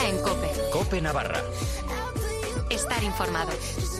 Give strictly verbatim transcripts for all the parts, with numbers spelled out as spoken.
en COPE. COPE Navarra. Estar informado.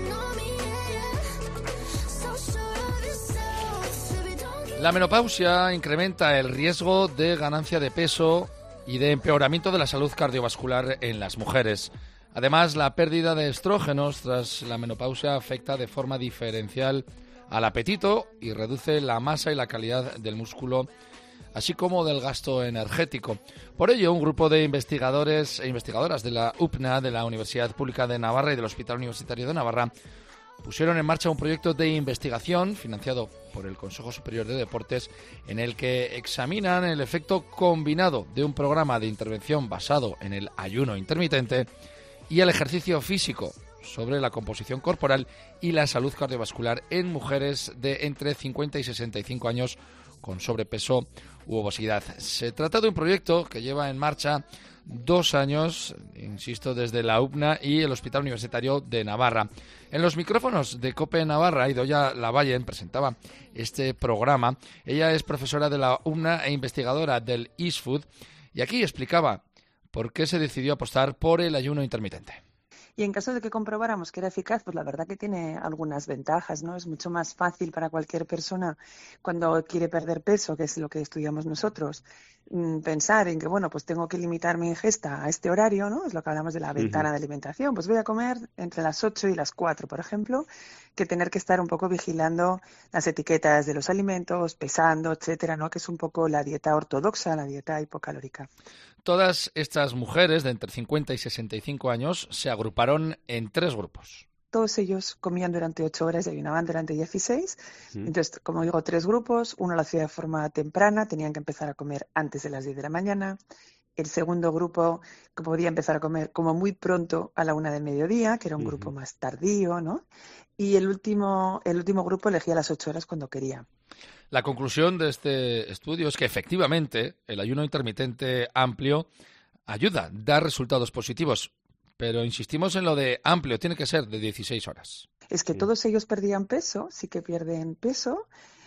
La menopausia incrementa el riesgo de ganancia de peso y de empeoramiento de la salud cardiovascular en las mujeres. Además, la pérdida de estrógenos tras la menopausia afecta de forma diferencial al apetito y reduce la masa y la calidad del músculo, así como del gasto energético. Por ello, un grupo de investigadores e investigadoras de la U P N A, de la Universidad Pública de Navarra y del Hospital Universitario de Navarra, pusieron en marcha un proyecto de investigación financiado por el Consejo Superior de Deportes en el que examinan el efecto combinado de un programa de intervención basado en el ayuno intermitente y el ejercicio físico sobre la composición corporal y la salud cardiovascular en mujeres de entre cincuenta y sesenta y cinco años con sobrepeso u obesidad. Se trata de un proyecto que lleva en marcha dos años, insisto, desde la U P N A y el Hospital Universitario de Navarra. En los micrófonos de COPE Navarra, Idoia Lavallen presentaba este programa. Ella es profesora de la U P N A e investigadora del I S F U D y aquí explicaba por qué se decidió apostar por el ayuno intermitente. Y en caso de que comprobáramos que era eficaz, pues la verdad que tiene algunas ventajas, ¿no? Es mucho más fácil para cualquier persona cuando quiere perder peso, que es lo que estudiamos nosotros, pensar en que, bueno, pues tengo que limitar mi ingesta a este horario, ¿no? Es lo que hablamos de la ventana uh-huh. de alimentación. Pues voy a comer entre las ocho y las cuatro, por ejemplo, que tener que estar un poco vigilando las etiquetas de los alimentos, pesando, etcétera, ¿no? Que es un poco la dieta ortodoxa, la dieta hipocalórica. Todas estas mujeres de entre cincuenta y sesenta y cinco años se agruparon en tres grupos. Todos ellos comían durante ocho horas y ayunaban durante dieciséis. Sí. Entonces, como digo, tres grupos. Uno lo hacía de forma temprana, tenían que empezar a comer antes de las diez de la mañana. El segundo grupo que podía empezar a comer como muy pronto a la una del mediodía, que era un uh-huh. grupo más tardío, ¿no? Y el último, el último grupo elegía las ocho horas cuando quería. La conclusión de este estudio es que efectivamente el ayuno intermitente amplio ayuda, da resultados positivos, pero insistimos en lo de amplio, tiene que ser de dieciséis horas. Es que todos ellos perdían peso, sí que pierden peso,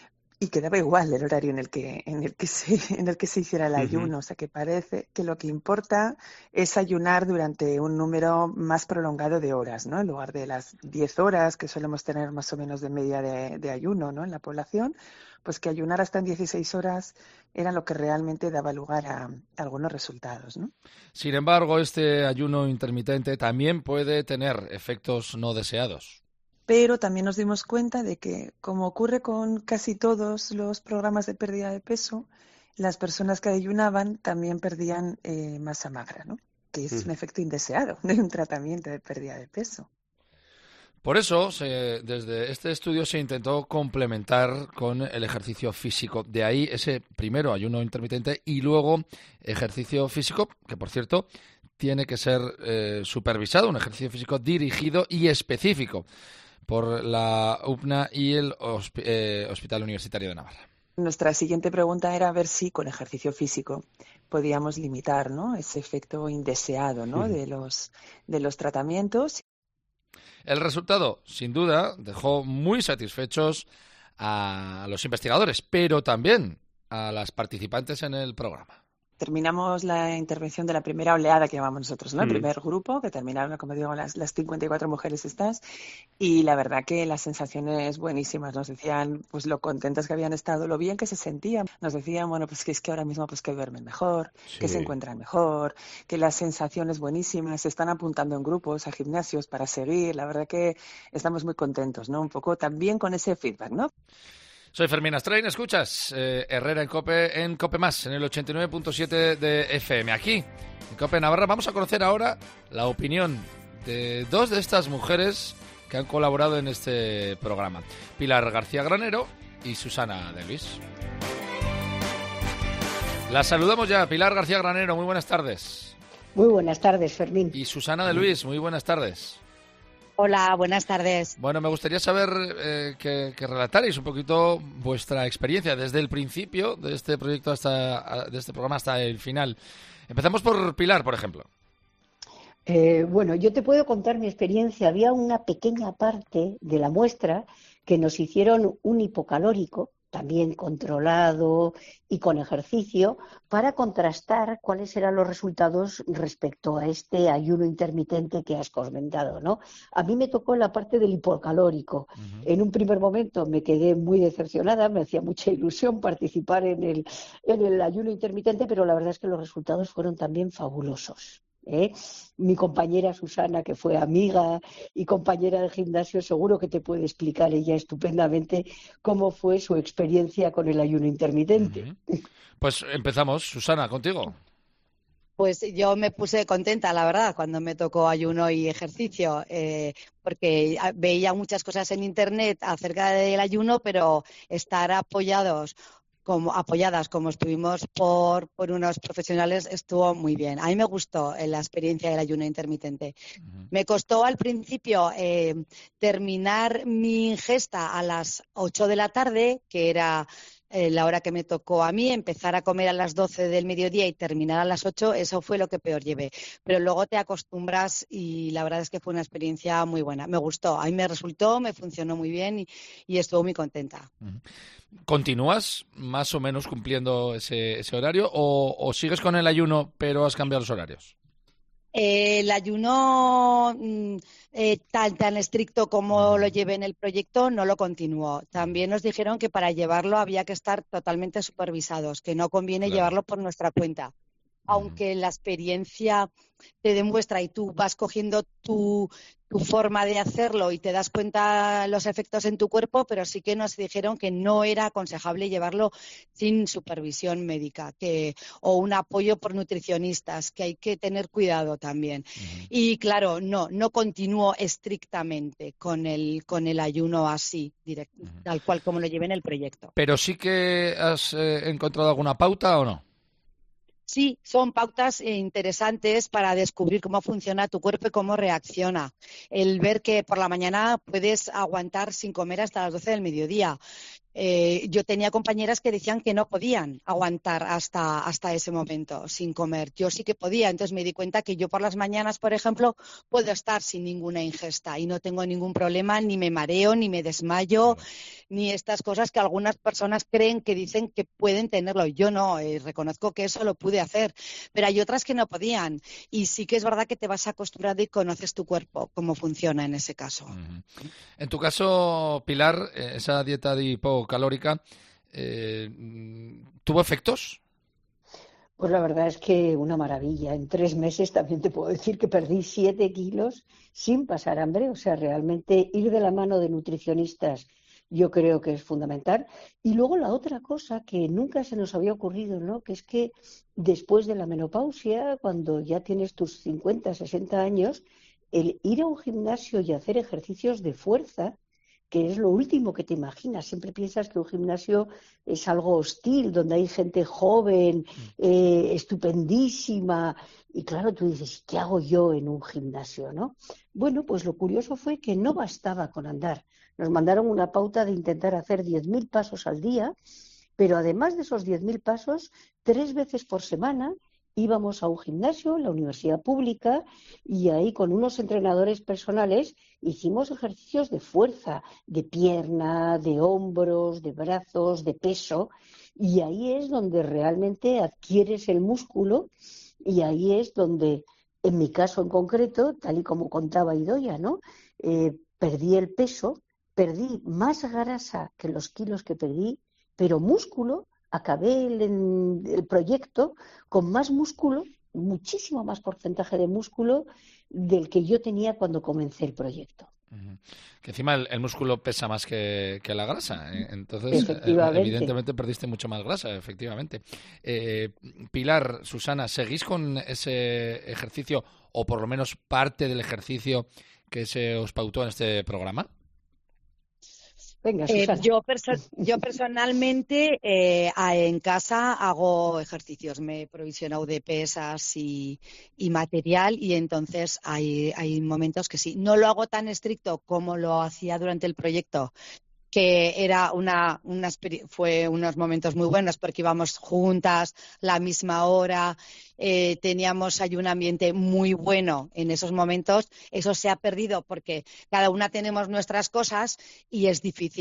y quedaba igual el horario en el que en el que se en el que se hiciera el ayuno, uh-huh. o sea que parece que lo que importa es ayunar durante un número más prolongado de horas, ¿no? En lugar de las diez horas que solemos tener más o menos de media de, de ayuno, ¿no? En la población, pues que ayunar hasta en dieciséis horas era lo que realmente daba lugar a, a algunos resultados, ¿no? Sin embargo, este ayuno intermitente también puede tener efectos no deseados. Pero también nos dimos cuenta de que, como ocurre con casi todos los programas de pérdida de peso, las personas que ayunaban también perdían eh, masa magra, ¿no? Que es mm. un efecto indeseado de un tratamiento de pérdida de peso. Por eso, se, desde este estudio se intentó complementar con el ejercicio físico. De ahí ese primero ayuno intermitente y luego ejercicio físico, que por cierto tiene que ser eh, supervisado, un ejercicio físico dirigido y específico por la U P N A y el Hosp- eh, Hospital Universitario de Navarra. Nuestra siguiente pregunta era ver si con ejercicio físico podíamos limitar, ¿no? ese efecto indeseado, ¿no? de los de los tratamientos. El resultado, sin duda, dejó muy satisfechos a los investigadores, pero también a las participantes en el programa. Terminamos la intervención de la primera oleada que llamamos nosotros, ¿no? El mm. primer grupo, que terminaron, como digo, las, las cincuenta y cuatro mujeres estas, y la verdad que las sensaciones buenísimas. Nos decían pues lo contentas que habían estado, lo bien que se sentían. Nos decían, bueno, pues que es que ahora mismo pues que duermen mejor, sí. que se encuentran mejor, que las sensaciones buenísimas, se están apuntando en grupos a gimnasios para seguir. La verdad que estamos muy contentos, ¿no? Un poco también con ese feedback, ¿no? Soy Fermín Astrain, escuchas eh, Herrera en COPE, en COPE Más, en el ochenta y nueve punto siete de F M. Aquí, en COPE Navarra, vamos a conocer ahora la opinión de dos de estas mujeres que han colaborado en este programa. Pilar García Granero y Susana de Luis. Las saludamos ya. Pilar García Granero, muy buenas tardes. Muy buenas tardes, Fermín. Y Susana de Luis, muy buenas tardes. Hola, buenas tardes. Bueno, me gustaría saber eh, que, que relatarais un poquito vuestra experiencia desde el principio de este proyecto hasta de este programa hasta el final. Empezamos por Pilar, por ejemplo. Eh, bueno, yo te puedo contar mi experiencia. Había una pequeña parte de la muestra que nos hicieron un hipocalórico también controlado y con ejercicio, para contrastar cuáles eran los resultados respecto a este ayuno intermitente que has comentado, ¿no? A mí me tocó la parte del hipocalórico. Uh-huh. En un primer momento me quedé muy decepcionada, me hacía mucha ilusión participar en el, en el ayuno intermitente, pero la verdad es que los resultados fueron también fabulosos. ¿Eh? Mi compañera Susana, que fue amiga y compañera de gimnasio, seguro que te puede explicar ella estupendamente cómo fue su experiencia con el ayuno intermitente. Uh-huh. Pues empezamos, Susana, contigo. Pues yo me puse contenta, la verdad, cuando me tocó ayuno y ejercicio, eh, porque veía muchas cosas en internet acerca del ayuno, pero estar apoyados como apoyadas como estuvimos por, por unos profesionales estuvo muy bien. A mí me gustó la experiencia del ayuno intermitente. Uh-huh. Me costó al principio eh, terminar mi ingesta a las ocho de la tarde, que era eh, la hora que me tocó a mí, empezar a comer a las doce del mediodía y terminar a las ocho, eso fue lo que peor llevé. Pero luego te acostumbras y la verdad es que fue una experiencia muy buena. Me gustó, a mí me resultó, me funcionó muy bien y, y estuve muy contenta. Uh-huh. ¿Continúas más o menos cumpliendo ese, ese horario o, o sigues con el ayuno pero has cambiado los horarios? Eh, el ayuno eh, tan, tan estricto como lo llevé en el proyecto no lo continuó. También nos dijeron que para llevarlo había que estar totalmente supervisados, que no conviene claro. llevarlo por nuestra cuenta. Aunque la experiencia te demuestra y tú vas cogiendo tu, tu forma de hacerlo y te das cuenta los efectos en tu cuerpo, pero sí que nos dijeron que no era aconsejable llevarlo sin supervisión médica que, o un apoyo por nutricionistas, que hay que tener cuidado también. Uh-huh. Y claro, no, no continúo estrictamente con el, con el ayuno así, direct, uh-huh. tal cual como lo llevé en el proyecto. ¿Pero sí que has eh, encontrado alguna pauta o no? Sí, son pautas interesantes para descubrir cómo funciona tu cuerpo y cómo reacciona. El ver que por la mañana puedes aguantar sin comer hasta las doce del mediodía. Eh, yo tenía compañeras que decían que no podían aguantar hasta, hasta ese momento sin comer. Yo sí que podía, entonces me di cuenta que yo por las mañanas, por ejemplo, puedo estar sin ninguna ingesta y no tengo ningún problema, ni me mareo, ni me desmayo, ni estas cosas que algunas personas creen que dicen que pueden tenerlo. Yo no, eh, reconozco que eso lo pude hacer, pero hay otras que no podían. Y sí que es verdad que te vas acostumbrando y conoces tu cuerpo, cómo funciona en ese caso. Uh-huh. En tu caso, Pilar, esa dieta de hipo calórica, eh, ¿tuvo efectos? Pues la verdad es que una maravilla. En tres meses también te puedo decir que perdí siete kilos sin pasar hambre. O sea, realmente ir de la mano de nutricionistas yo creo que es fundamental. Y luego la otra cosa que nunca se nos había ocurrido, ¿no? Que es que después de la menopausia, cuando ya tienes tus cincuenta, sesenta años, el ir a un gimnasio y hacer ejercicios de fuerza, que es lo último que te imaginas. Siempre piensas que un gimnasio es algo hostil, donde hay gente joven, eh, estupendísima, y claro, tú dices, ¿qué hago yo en un gimnasio, no? Bueno, pues lo curioso fue que no bastaba con andar. Nos mandaron una pauta de intentar hacer diez mil pasos al día, pero además de esos diez mil pasos, tres veces por semana íbamos a un gimnasio en la universidad pública y ahí con unos entrenadores personales hicimos ejercicios de fuerza, de pierna, de hombros, de brazos, de peso, y ahí es donde realmente adquieres el músculo y ahí es donde, en mi caso en concreto, tal y como contaba Idoia, ¿no? Eh, perdí el peso, perdí más grasa que los kilos que perdí, pero músculo. Acabé el, el proyecto con más músculo, muchísimo más porcentaje de músculo del que yo tenía cuando comencé el proyecto. Uh-huh. Que encima el, el músculo pesa más que, que la grasa, ¿eh? Entonces evidentemente perdiste mucho más grasa, efectivamente. Eh, Pilar, Susana, ¿seguís con ese ejercicio o por lo menos parte del ejercicio que se os pautó en este programa? Venga, eh, yo, perso- yo personalmente eh, en casa hago ejercicios, me he provisionado de pesas y, y material y entonces hay, hay momentos que sí. No lo hago tan estricto como lo hacía durante el proyecto, que era una, una fue unos momentos muy buenos porque íbamos juntas la misma hora, eh, teníamos ahí un ambiente muy bueno en esos momentos. Eso se ha perdido porque cada una tenemos nuestras cosas y es difícil.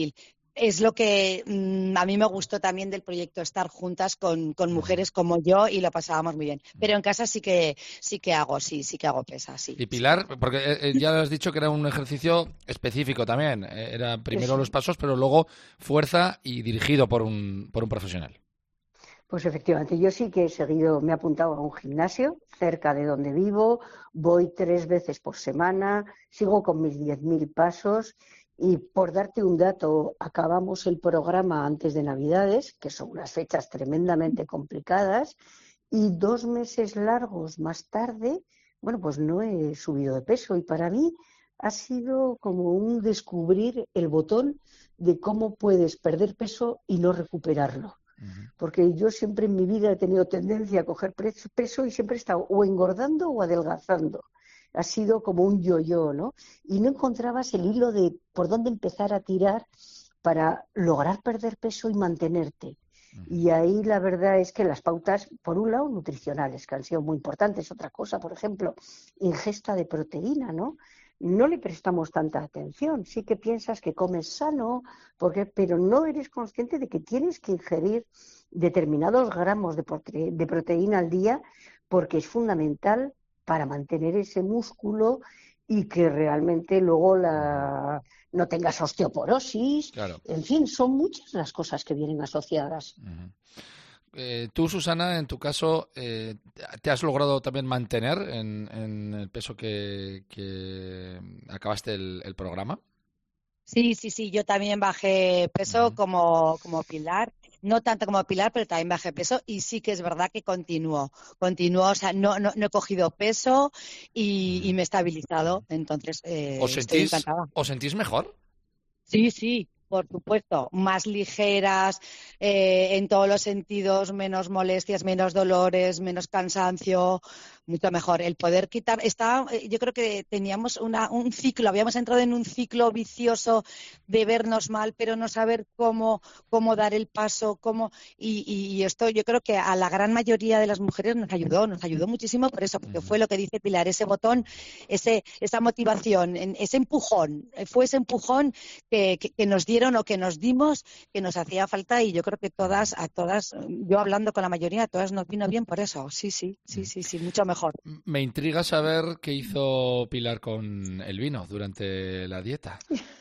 es lo que mmm, a mí me gustó también del proyecto, estar juntas con, con mujeres como yo y lo pasábamos muy bien. Pero en casa sí que sí que hago, sí, sí que hago pesas, sí. Y Pilar, porque eh, ya has dicho que era un ejercicio específico también. Eh, era primero Sí. los pasos, pero luego fuerza y dirigido por un, por un profesional. Pues efectivamente, yo sí que he seguido, me he apuntado a un gimnasio cerca de donde vivo, voy tres veces por semana, sigo con mis diez mil pasos y por darte un dato, acabamos el programa antes de Navidades, que son unas fechas tremendamente complicadas, y dos meses largos más tarde, bueno, pues no he subido de peso y para mí ha sido como un descubrir el botón de cómo puedes perder peso y no recuperarlo. Porque yo siempre en mi vida he tenido tendencia a coger peso y siempre he estado o engordando o adelgazando. Ha sido como un yo-yo, ¿no? Y no encontrabas el hilo de por dónde empezar a tirar para lograr perder peso y mantenerte. Y ahí la verdad es que las pautas, por un lado, nutricionales, que han sido muy importantes. Otra cosa, por ejemplo, ingesta de proteína, ¿no? No le prestamos tanta atención. Sí que piensas que comes sano, porque, pero no eres consciente de que tienes que ingerir determinados gramos de, prote- de proteína al día porque es fundamental para mantener ese músculo y que realmente luego la, no tengas osteoporosis. Claro. En fin, son muchas las cosas que vienen asociadas. Uh-huh. Eh, tú, Susana, en tu caso, eh, ¿te has logrado también mantener en, en el peso que, que acabaste el, el programa? Sí, sí, sí, yo también bajé peso Uh-huh. como, como Pilar, no tanto como Pilar, pero también bajé peso y sí que es verdad que continúo, continúo, o sea, no, no, no he cogido peso y, Uh-huh. y me he estabilizado, entonces eh, ¿Os estoy sentís, encantada. os sentís mejor? Sí, sí, por supuesto, más ligeras eh, en todos los sentidos, menos molestias, menos dolores, menos cansancio, mucho mejor. El poder quitar, está, yo creo que teníamos una, un ciclo, habíamos entrado en un ciclo vicioso de vernos mal, pero no saber cómo, cómo dar el paso, cómo, y, y esto yo creo que a la gran mayoría de las mujeres nos ayudó, nos ayudó muchísimo por eso, porque fue lo que dice Pilar, ese botón, ese, esa motivación, ese empujón, fue ese empujón que, que, que nos dieron o que nos dimos, que nos hacía falta y yo creo que todas, a todas, yo hablando con la mayoría, a todas nos vino bien por eso, sí, sí, sí, sí, sí, mucho mejor. Me intriga saber qué hizo Pilar con el vino durante la dieta.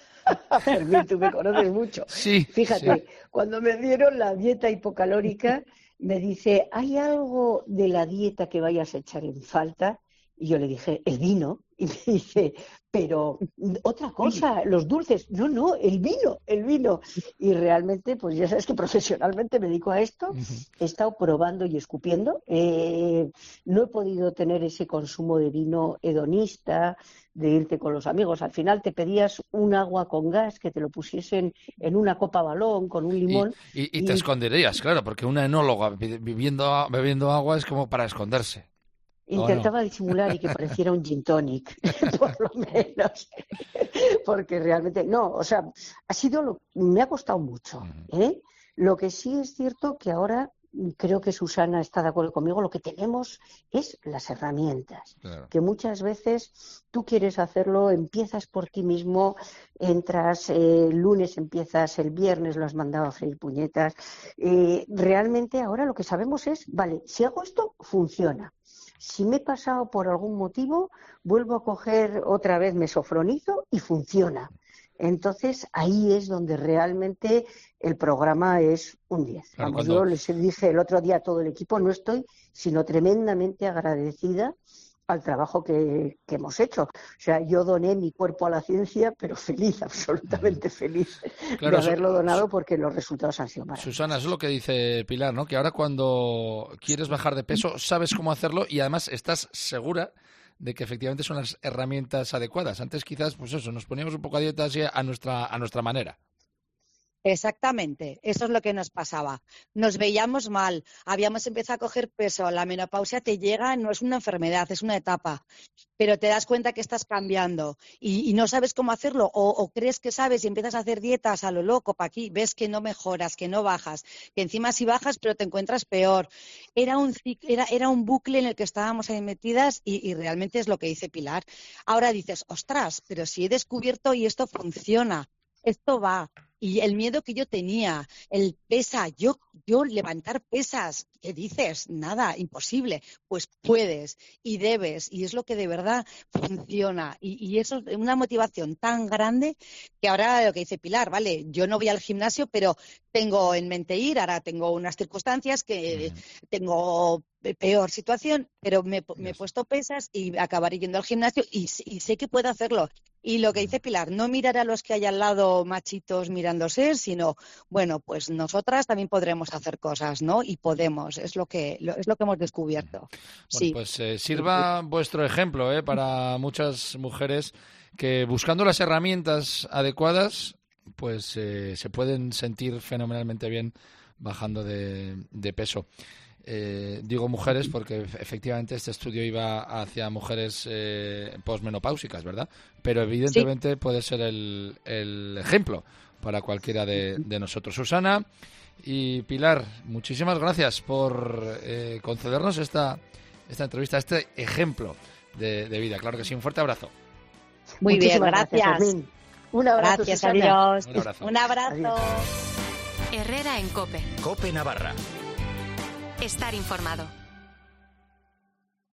Fermín, tú me conoces mucho. Sí, Fíjate, sí. cuando me dieron la dieta hipocalórica, me dice, ¿hay algo de la dieta que vayas a echar en falta? Y yo le dije, el vino. Y me dice, pero otra cosa, los dulces. No, no, el vino, el vino. Y realmente, pues ya sabes que profesionalmente me dedico a esto. He estado probando y escupiendo. Eh, no he podido tener ese consumo de vino hedonista, de irte con los amigos. Al final te pedías un agua con gas, que te lo pusiesen en una copa balón con un Y, limón. y, y te esconderías, claro, porque una enóloga viviendo, bebiendo agua es como para esconderse. Intentaba no? disimular y que pareciera un gin tonic, por lo menos, porque realmente, no, o sea, ha sido, lo, me ha costado mucho, ¿eh? Lo que sí es cierto que ahora, creo que Susana está de acuerdo conmigo, lo que tenemos es las herramientas, Claro. que muchas veces tú quieres hacerlo, empiezas por ti mismo, entras, eh, el lunes empiezas, el viernes lo has mandado a freír puñetas, eh, realmente ahora lo que sabemos es, vale, si hago esto, funciona. Si me he pasado por algún motivo, vuelvo a coger otra vez mesofronizo y funciona. Entonces, ahí es donde realmente el programa es un diez. Claro, Vamos, cuando... yo les dije el otro día a todo el equipo, no estoy, sino tremendamente agradecida al trabajo que, que hemos hecho. O sea, yo doné mi cuerpo a la ciencia, pero feliz, absolutamente uh-huh. feliz claro, de haberlo su, donado su, porque los resultados han sido maravillosos. Susana, eso es lo que dice Pilar, ¿no? Que ahora cuando quieres bajar de peso sabes cómo hacerlo y además estás segura de que efectivamente son las herramientas adecuadas. Antes quizás, pues eso, nos poníamos un poco a dieta así a nuestra, a nuestra manera. Exactamente, eso es lo que nos pasaba. Nos veíamos mal, habíamos empezado a coger peso, la menopausia te llega, no es una enfermedad, es una etapa, pero te das cuenta que estás cambiando y, y no sabes cómo hacerlo o, o crees que sabes y empiezas a hacer dietas a lo loco para aquí, ves que no mejoras, que no bajas, que encima sí bajas pero te encuentras peor. Era un, era, era un bucle en el que estábamos ahí metidas y, y realmente es lo que dice Pilar. Ahora dices, ostras, pero si he descubierto y esto funciona, esto va. Y el miedo que yo tenía, el pesa, yo, yo levantar pesas, ¿qué dices? Nada, imposible. Pues puedes y debes, y es lo que de verdad funciona. Y, y eso es una motivación tan grande que ahora lo que dice Pilar, vale, yo no voy al gimnasio, pero tengo en mente ir, ahora tengo unas circunstancias que mm. tengo peor situación, pero me, me he puesto pesas y acabaré yendo al gimnasio y, y sé que puedo hacerlo. Y lo que dice Pilar, no mirar a los que hay al lado machitos mirándose, sino, bueno, pues nosotras también podremos hacer cosas, ¿no? Y podemos, es lo que lo, es lo que hemos descubierto. Bueno, sí. pues eh, sirva vuestro ejemplo ¿eh? para muchas mujeres que buscando las herramientas adecuadas, pues eh, se pueden sentir fenomenalmente bien bajando de, de peso. Eh, digo mujeres porque efectivamente este estudio iba hacia mujeres eh, posmenopáusicas, ¿verdad? Pero evidentemente sí. puede ser el, el ejemplo para cualquiera de, de nosotros. Susana y Pilar, muchísimas gracias por eh, concedernos esta, esta entrevista, este ejemplo de, de vida. Claro que sí, un fuerte abrazo. Muy bien, gracias. gracias Un abrazo, gracias, Susana. adiós. Un abrazo. Un abrazo. Adiós. Herrera en COPE. COPE Navarra. Estar informado.